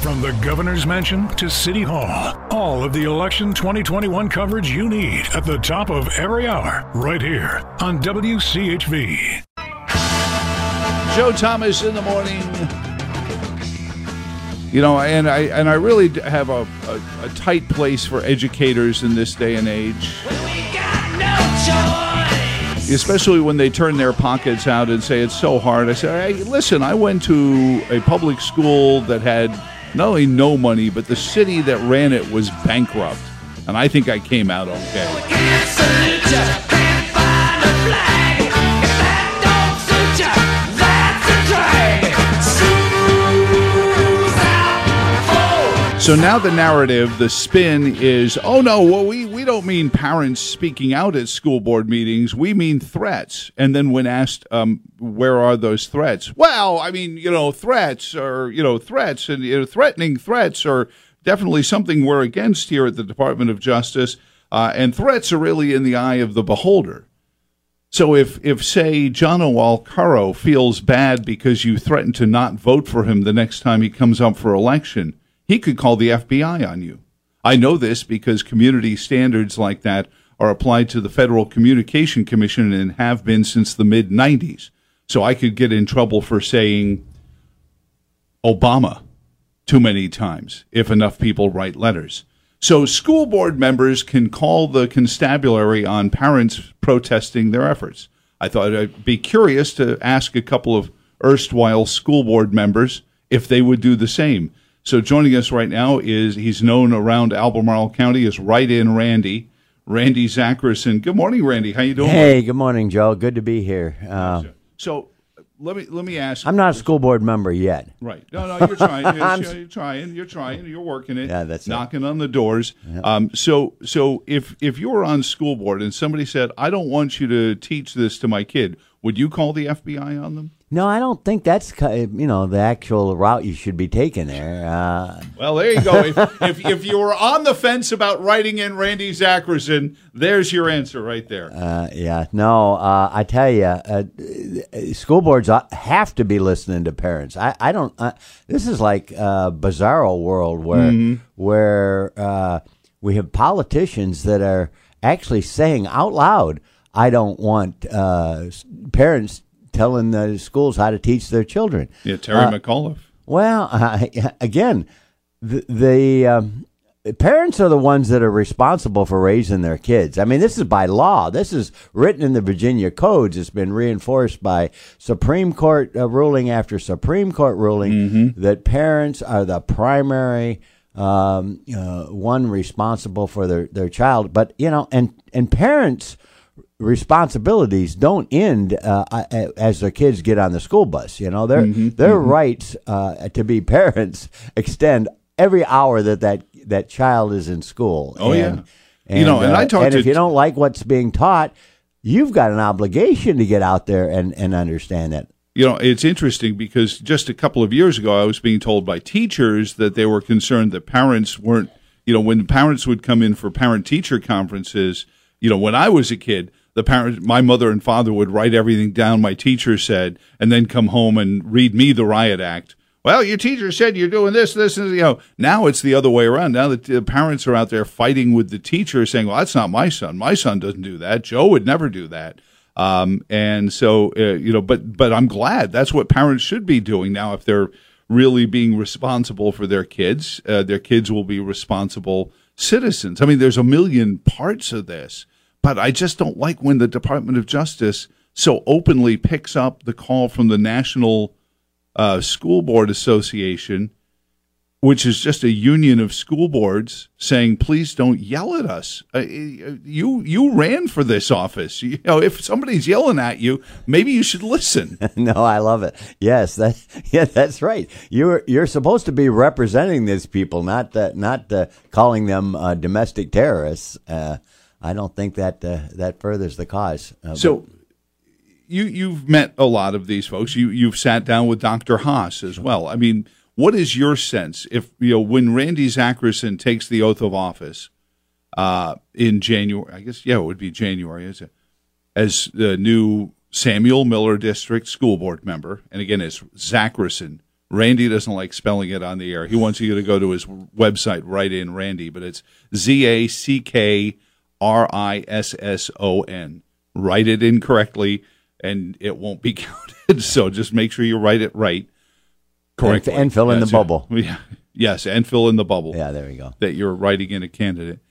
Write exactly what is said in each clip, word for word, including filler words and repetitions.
From the governor's mansion to City Hall, all of the election twenty twenty-one coverage you need at the top of every hour, right here on W C H V. Joe Thomas in the morning. You know, and I and I really have a, a, a tight place for educators in this day and age. Well, we got no choice. Especially when they turn their pockets out and say it's so hard. I say, hey, listen, I went to a public school that had not only no money, but the city that ran it was bankrupt. And I think I came out okay. Can't salute ya, can't find a flag. If that don't suit ya, that's a drag. Shoes out, fold. So now the narrative, the spin is, oh no, well, we, we don't mean parents speaking out at school board meetings. We mean threats. And then when asked, um, where are those threats? Well, I mean, you know, threats or, you know, threats and you know, threatening threats are definitely something we're against here at the Department of Justice. Uh, and threats are really in the eye of the beholder. So if, if say, John O'Alcaro feels bad because you threaten to not vote for him the next time he comes up for election, he could call the F B I on you. I know this because community standards like that are applied to the Federal Communication Commission and have been since the mid nineties. So I could get in trouble for saying Obama too many times if enough people write letters. So school board members can call the constabulary on parents protesting their efforts. I thought I'd be curious to ask a couple of erstwhile school board members if they would do the same. So joining us right now is, he's known around Albemarle County as Write-In Randy, Randy Zachrison. Good morning, Randy. How you doing? Hey, good morning, Joe. Good to be here. Uh, so let me let me ask. I'm not a school board member yet. Right. No, no, you're trying. You're, you're trying. You're trying. You're working it. Yeah, that's knocking it. on the doors. Yep. Um, so so if if you were on school board and somebody said, I don't want you to teach this to my kid, would you call the F B I on them? No, I don't think that's ki- you know the actual route you should be taking there. Uh, Well, there you go. if, if if you were on the fence about writing in Randy Zachrison, there's your answer right there. uh, yeah, no, uh, I tell you, uh, school boards ought- have to be listening to parents. I, I don't. Uh, this is like a bizarro world where Mm-hmm. where uh, we have politicians that are actually saying out loud, "I don't want uh, s- parents telling the schools how to teach their children." Yeah, Terry Uh, McAuliffe. Well, uh, again, the, the um, parents are the ones that are responsible for raising their kids. I mean, this is by law. This is written in the Virginia codes. It's been reinforced by Supreme Court uh, ruling after Supreme Court ruling Mm-hmm. that parents are the primary um, uh, one responsible for their, their child. But, you know, and, and parents' responsibilities don't end uh, as their kids get on the school bus. You know, their Mm-hmm, their mm-hmm. rights uh, to be parents extend every hour that that, that child is in school. Oh, and, yeah. And, You know, and I uh, talked and to- if you don't like what's being taught, you've got an obligation to get out there and, and understand that. You know, it's interesting because just a couple of years ago, I was being told by teachers that they were concerned that parents weren't, you know, when parents would come in for parent-teacher conferences, you know, when I was a kid, the parents, my mother and father would write everything down my teacher said and then come home and read me the riot act. Well, your teacher said you're doing this, this, and, you know, now it's the other way around. Now that the parents are out there fighting with the teacher saying, well, that's not my son. My son doesn't do that. Joe would never do that. Um, and so, uh, you know, but but I'm glad that's what parents should be doing now. If they're really being responsible for their kids, uh, their kids will be responsible citizens. I mean, there's a million parts of this, but I just don't like when the Department of Justice so openly picks up the call from the National uh, School Board Association, which is just a union of school boards, saying, please don't yell at us. Uh, you you ran for this office. You know, if somebody's yelling at you, maybe you should listen. No, I love it. Yes, that yeah, that's right. You're you're supposed to be representing these people, not uh, not uh, calling them uh, domestic terrorists. Uh, I don't think that uh, that furthers the cause. Uh, So you, you've met a lot of these folks. You, you've sat down with Doctor Haas as well. I mean, what is your sense if, you know, when Randy Zachrison takes the oath of office uh, in January, I guess, yeah, it would be January, is it, as the new Samuel Miller District School Board member, and again, as Zachrison, Randy doesn't like spelling it on the air. He wants you to go to his website, write in Randy, but it's Z A C K R I S S O N. Write it in correctly, and it won't be counted. So just make sure you write it right, correctly. And, and fill in That's the bubble. It. Yeah. Yes, and fill in the bubble. Yeah, there you go. That you're writing in a candidate.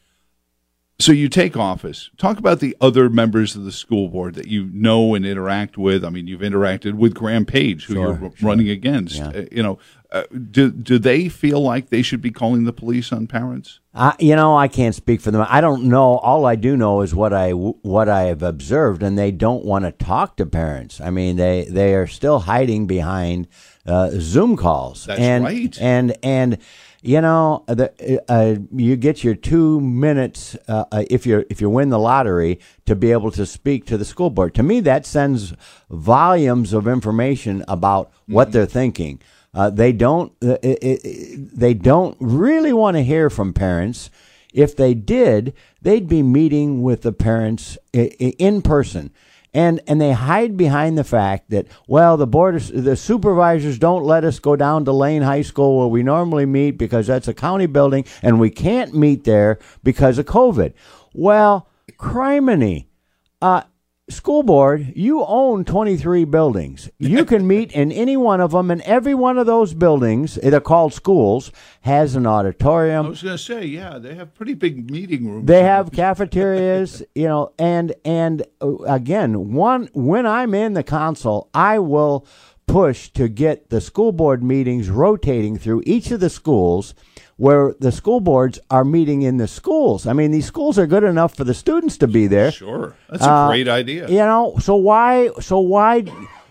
So you take office. Talk about the other members of the school board that you know and interact with. I mean, you've interacted with Graham Page, who Sure, you're sure. running against. Yeah. Uh, you know, uh, do do they feel like they should be calling the police on parents? I, you know, I can't speak for them. I don't know. All I do know is what I what I have observed, and they don't want to talk to parents. I mean, they they are still hiding behind uh, Zoom calls. That's and, right. And and you know, the, uh, you get your two minutes uh, uh, if you if you win the lottery to be able to speak to the school board. To me, that sends volumes of information about what mm-hmm. they're thinking. Uh, they don't. Uh, it, it, they don't really want to hear from parents. If they did, they'd be meeting with the parents I- I- in person, and and they hide behind the fact that well, the board, of, the supervisors don't let us go down to Lane High School where we normally meet because that's a county building, and we can't meet there because of COVID. Well, criminy. Uh, School board, you own twenty-three buildings. You can meet in any one of them, and every one of those buildings, they're called schools, has an auditorium. I was going to say, yeah, they have pretty big meeting rooms. They have cafeterias, you know, and and uh, again, one when I'm in the council, I will push to get the school board meetings rotating through each of the schools where the school boards are meeting in the schools. I mean, these schools are good enough for the students to be there. Sure. That's a Uh, great idea. You know, so why, so why,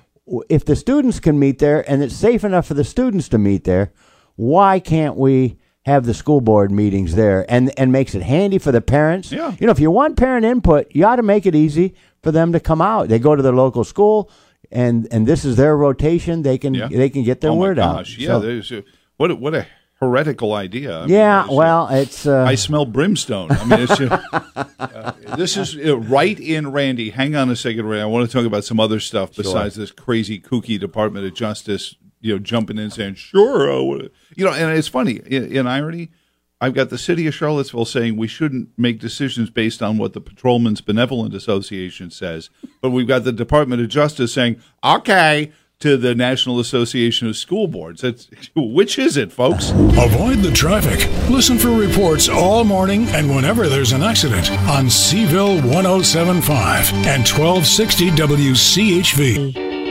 if the students can meet there and it's safe enough for the students to meet there, why can't we have the school board meetings there and, and makes it handy for the parents? Yeah. You know, if you want parent input, you ought to make it easy for them to come out. They go to their local school and, and this is their rotation. They can, Yeah. they can get their oh word my out. gosh. Yeah. So- There's a, what a, what a heretical idea. I mean, yeah. it's, uh, Well, it's, uh, I smell brimstone. I mean, it's, uh, uh, this is uh, right in Randy. Hang on a second, Randy. I want to talk about some other stuff besides this crazy, kooky Department of Justice, you know, jumping in and saying, sure. Uh, what- you know, and it's funny, in, in irony, I've got the city of Charlottesville saying we shouldn't make decisions based on what the Patrolmen's Benevolent Association says. But we've got the Department of Justice saying, okay, to the National Association of School Boards. It's, which is it, folks? Avoid the traffic. Listen for reports all morning and whenever there's an accident on Seaville one oh seven point five and twelve sixty W C H V.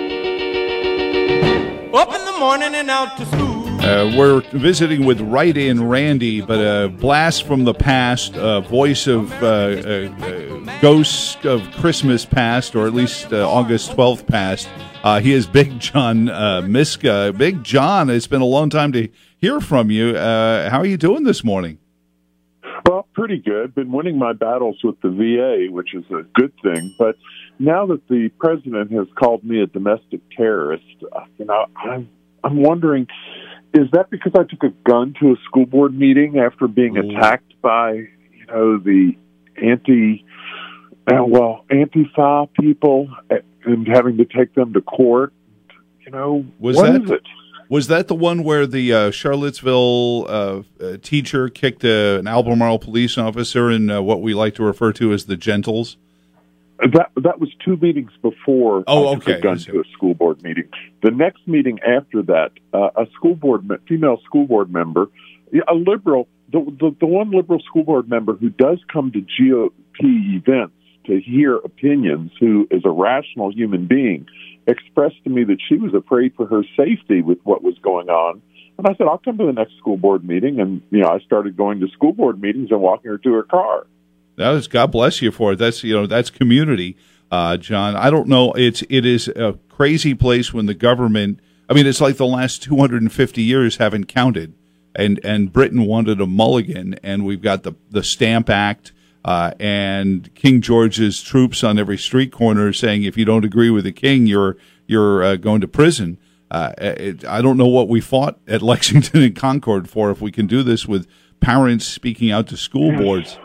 Up in the morning and out to school. Uh, we're visiting with Right In Randy, but a blast from the past, a voice of uh, uh, uh, ghosts of Christmas past, or at least uh, August twelfth past. Uh, he is Big John uh, Miska. Big John, it's been a long time to hear from you. Uh, how are you doing this morning? Well, pretty good. Been winning my battles with the V A, which is a good thing. But now that the president has called me a domestic terrorist, uh, you know, I'm I'm wondering, is that because I took a gun to a school board meeting after being Ooh. attacked by, you know, the anti, uh, well, Antifa people and having to take them to court? You know, Was what that- is it? Was that the one where the uh, Charlottesville uh, uh, teacher kicked a, an Albemarle police officer in uh, what we like to refer to as the Gentles? That that was two meetings before Oh, I took okay. a gun to a school board meeting. The next meeting after that, uh, a school board me- female school board member, a liberal, the, the the one liberal school board member who does come to G O P events to hear opinions, who is a rational human being, expressed to me that she was afraid for her safety with what was going on. And I said, I'll come to the next school board meeting. And, you know, I started going to school board meetings and walking her to her car. That is, God bless you for it. That's, you know, that's community, uh, John. I don't know. It's it is a crazy place when the government. I mean, it's like the last two hundred fifty years haven't counted, and and Britain wanted a mulligan, and we've got the the Stamp Act. Uh, and King George's troops on every street corner saying, if you don't agree with the king, you're you're uh, going to prison. Uh, it, I don't know what we fought at Lexington and Concord for if we can do this with parents speaking out to school boards.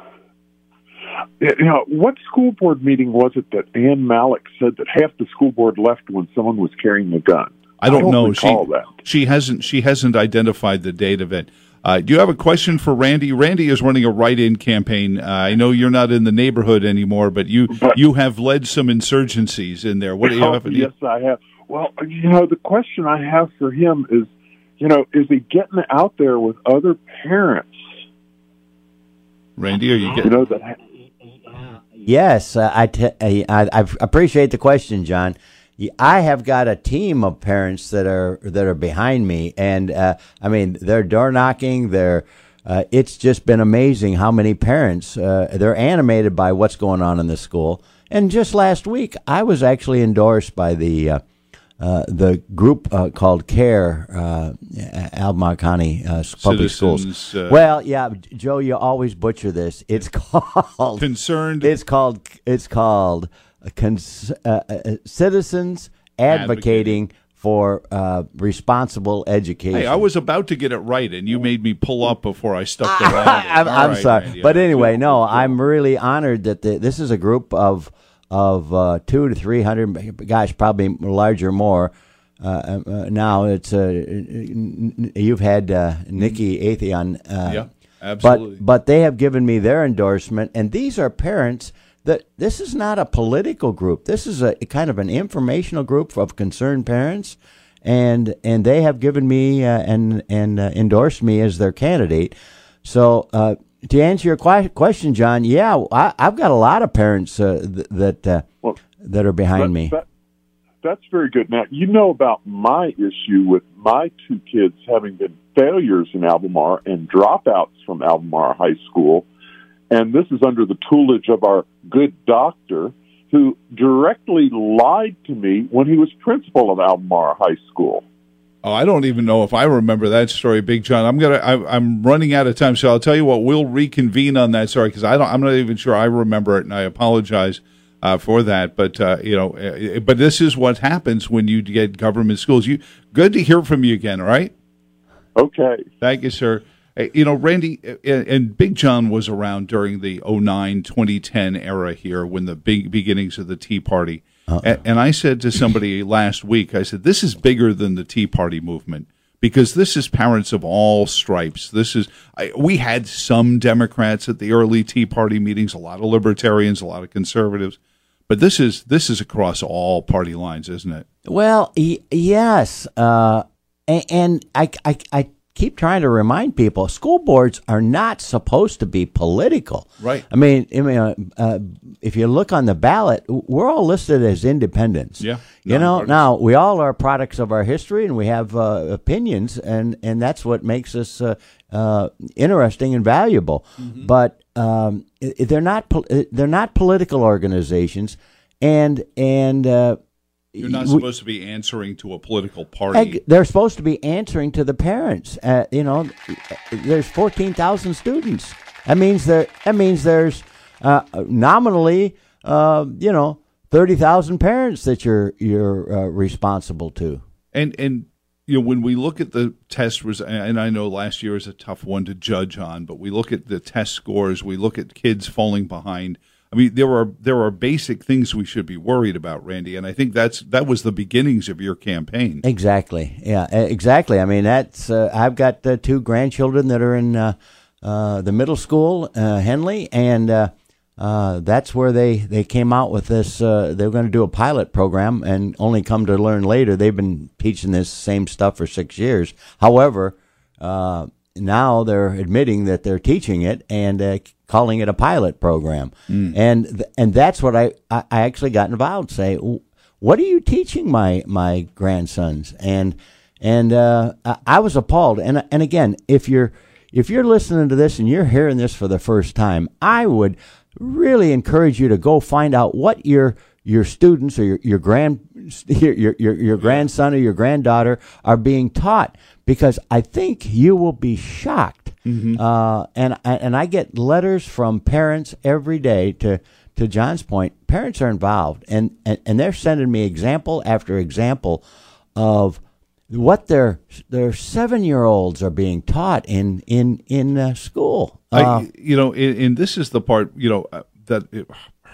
You know, what school board meeting was it that Ann Malik said that half the school board left when someone was carrying a gun? I don't, don't know. recall she that. she hasn't she hasn't identified the date of it. Uh, do you have a question for Randy? Randy is running a write-in campaign. Uh, I know you're not in the neighborhood anymore, but you But- you have led some insurgencies in there. What do you Oh, have? yes, I have. Well, you know, the question I have for him is, you know, is he getting out there with other parents? Randy, are you You getting? know that. Yes, uh, I, t- I, I appreciate the question, John. I have got a team of parents that are that are behind me, and uh, I mean they're door knocking. They're uh, it's just been amazing how many parents uh, they're animated by what's going on in the school. And just last week, I was actually endorsed by the uh, uh, the group uh, called CARE, uh, Albemarle County uh, Public Citizens, Schools. uh, well, yeah, Joe, you always butcher this. It's called Concerned. It's called it's called uh, cons- uh, uh, Citizens Advocating for uh, Responsible Education. Hey, I was about to get it right, and you made me pull up before I stuck the landing. I'm, All I'm right, sorry, Randy, but I- anyway, no, I'm really honored that the, this is a group of of uh, two to three hundred, gosh, probably larger, more. Uh, uh, now it's uh, you've had uh, Nikki Atheon, uh, Yeah, absolutely. but but they have given me their endorsement, and these are parents. That this is not a political group. This is a kind of an informational group of concerned parents, and and they have given me uh, and and uh, endorsed me as their candidate. So uh, to answer your que- question, John, yeah, I, I've got a lot of parents uh, th- that uh, Well, that are behind that- me. that- that's very good. Now, you know about my issue with my two kids having been failures in Albemarle and dropouts from Albemarle High School. And this is under the tutelage of our good doctor who directly lied to me when he was principal of Albemarle High School. Oh, I don't even know if I remember that story, Big John. I'm gonna. I, I'm running out of time, so I'll tell you what. We'll reconvene on that story because I don't. I'm not even sure I remember it, and I apologize uh, for that. But uh, you know, uh, but this is what happens when you get government schools. You good to hear from you again. All right. Okay. Thank you, sir. Hey, you know, Randy and, and Big John was around during the oh nine, twenty ten era here when the big beginnings of the Tea Party. And, and I said to somebody last week, I said, this is bigger than the Tea Party movement because this is parents of all stripes. This is I, we had some Democrats at the early Tea Party meetings, a lot of libertarians, a lot of conservatives, but this is this is across all party lines, isn't it? Well, y- yes, uh, and, and I, I, I keep trying to remind people: school boards are not supposed to be political. Right. I mean, I mean, uh, uh, if you look on the ballot, we're all listed as independents. Yeah. You know, Nonpartisan. now we all are products of our history, and we have uh, opinions, and, and that's what makes us uh, uh, interesting and valuable. Mm-hmm. But um, i- they're not pol- they're not political organizations, and and. Uh, You're not we- supposed to be answering to a political party. Eg- They're supposed to be answering to the parents. Uh, you know, there's fourteen thousand students. That means there. That means there's uh, nominally, uh, you know, thirty thousand parents that you're you're uh, responsible to. And and you know when we look at the test res- and I know last year is a tough one to judge on, but we look at the test scores, we look at kids falling behind. I mean, there are there are basic things we should be worried about, Randy, and I think that's that was the beginnings of your campaign. Exactly. Yeah. e- Exactly. I mean, that's. Uh, I've got uh, two grandchildren that are in uh, uh, the middle school, uh, Henley, and uh, uh, that's where they, they came out with this. Uh, they were going to do a pilot program, and only come to learn later they've been teaching this same stuff for six years. However, uh, now they're admitting that they're teaching it and uh, calling it a pilot program, Mm. and th- and that's what I, I, I actually got involved. Say, what are you teaching my my grandsons? And and uh, I, I was appalled. And and again, if you're if you're listening to this and you're hearing this for the first time, I would really encourage you to go find out what your your students or your your grand your your your, your grandson or your granddaughter are being taught, because I think you will be shocked. Mm-hmm. Uh, and and I get letters from parents every day. To to John's point, parents are involved, and, and, and they're sending me example after example of what their their seven year olds are being taught in in in uh, school. Uh, I, you know, and, and this is the part you know uh, that it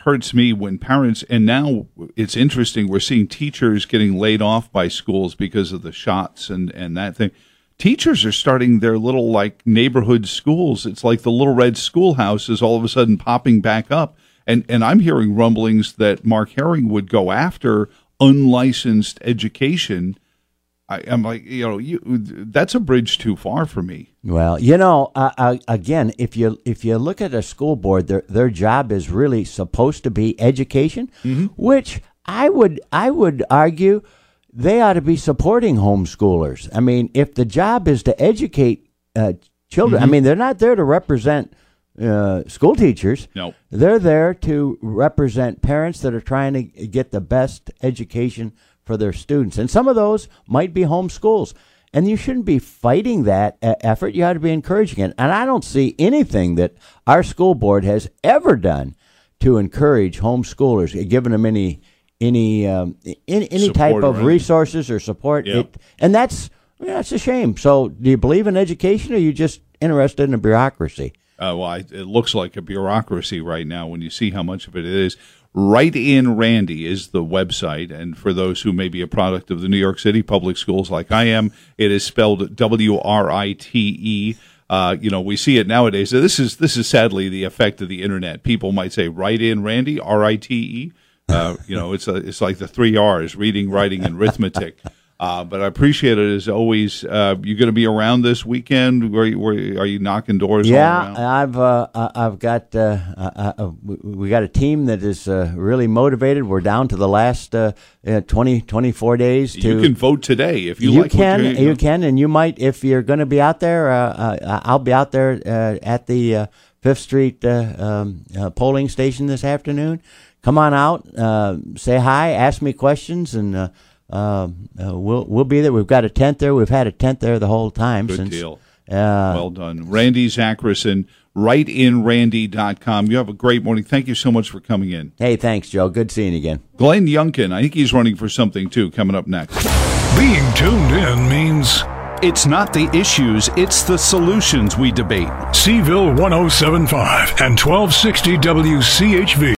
hurts me when parents, and now it's interesting, we're seeing teachers getting laid off by schools because of the shots and, and that thing. Teachers are starting their little, like, neighborhood schools. It's like the Little Red Schoolhouse is all of a sudden popping back up. And, and I'm hearing rumblings that Mark Herring would go after unlicensed education. I, I'm like, you know, you, that's a bridge too far for me. Well, you know, uh, uh, again, if you if you look at a school board, their their job is really supposed to be education, mm-hmm. which I would I would argue they ought to be supporting homeschoolers. I mean, if the job is to educate uh, children, mm-hmm. I mean, they're not there to represent uh, school teachers. No, they're there to represent parents that are trying to get the best education for their students. And some of those might be homeschools. And you shouldn't be fighting that uh, effort. You ought to be encouraging it. And I don't see anything that our school board has ever done to encourage homeschoolers, giving them any any um, any, any type of resources or support. Yeah. It, and that's yeah, that's a shame. So do you believe in education, or are you just interested in a bureaucracy? Uh, well, I, it looks like a bureaucracy right now when you see how much of it is. Write In Randy is the website, and for those who may be a product of the New York City public schools like I am, it is spelled W R I T E. Uh, you know, we see it nowadays. So this is this is sadly the effect of the internet. People might say Write In Randy, R I T E. Uh, you know, it's a, it's like the three R's: reading, writing, and arithmetic. Uh, but I appreciate it as always. Uh, you're going to be around this weekend. Where, where are you knocking doors? Yeah, all around? I've uh, I- I've got uh, uh, uh, we we got a team that is uh, really motivated. We're down to the last uh, uh, twenty, twenty-four days. To, you can vote today if you, you like. can what you can, and you might if you're going to be out there. Uh, uh, I'll be out there uh, at the uh, Fifth Street uh, um, uh, polling station this afternoon. Come on out, uh, say hi, ask me questions, and. Uh, Uh, uh, we'll we'll be there. We've got a tent there. We've had a tent there the whole time. Good since, deal. Uh, well done. Randy Zachrison, write in randy dot com. You have a great morning. Thank you so much for coming in. Hey, thanks, Joe. Good seeing you again. Glenn Youngkin, I think he's running for something, too, coming up next. Being tuned in means it's not the issues, it's the solutions we debate. Seville one oh seven point five and twelve sixty W C H V.